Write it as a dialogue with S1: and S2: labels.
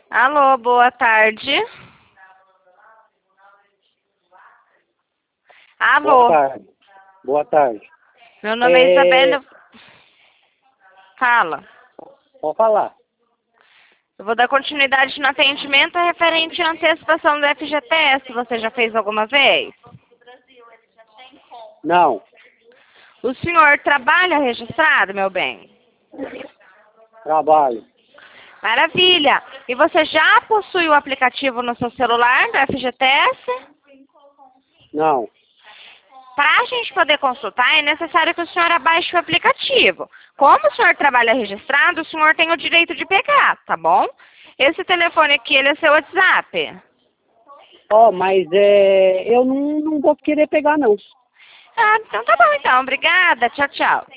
S1: Alô, boa tarde.
S2: Boa
S1: Alô,
S2: tarde. Boa tarde.
S1: meu nome é Isabela. Fala.
S2: Pode falar.
S1: Eu vou dar continuidade no atendimento referente à antecipação do FGTS. Você já fez alguma vez?
S2: Não.
S1: O senhor trabalha registrado, meu bem?
S2: Trabalho.
S1: Maravilha. E você já possui o aplicativo no seu celular do FGTS?
S2: Não.
S1: Para a gente poder consultar, é necessário que o senhor abaixe o aplicativo. Como o senhor trabalha registrado, o senhor tem o direito de pegar, tá bom? Esse telefone aqui, ele é seu WhatsApp.
S2: Mas eu não vou querer pegar, não.
S1: Ah, então tá bom então. Obrigada. Tchau, tchau.